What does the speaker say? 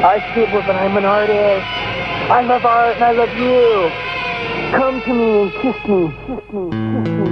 I scribble, but I'm an artist. I love art and I love you. Come to me and kiss me. Kiss me. Kiss me.